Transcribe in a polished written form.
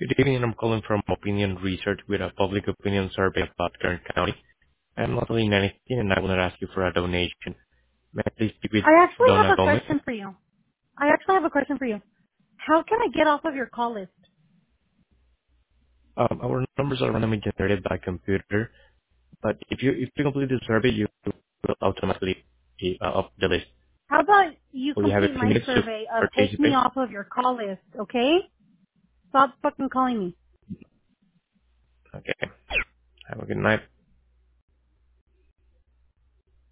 Good evening. I'm calling from Opinion Research with a public opinion survey about Kern County. I'm not doing anything, and I want to ask you for a donation. May I please speak with I actually have Donna a Gomez? question for you. How can I get off of your call list? Our numbers are randomly generated by computer, but if you complete the survey, you will automatically be off the list. How about you Will you have a complete few my minutes to survey of take me participate? off of your call list, okay? Stop fucking calling me. Okay. Have a good night.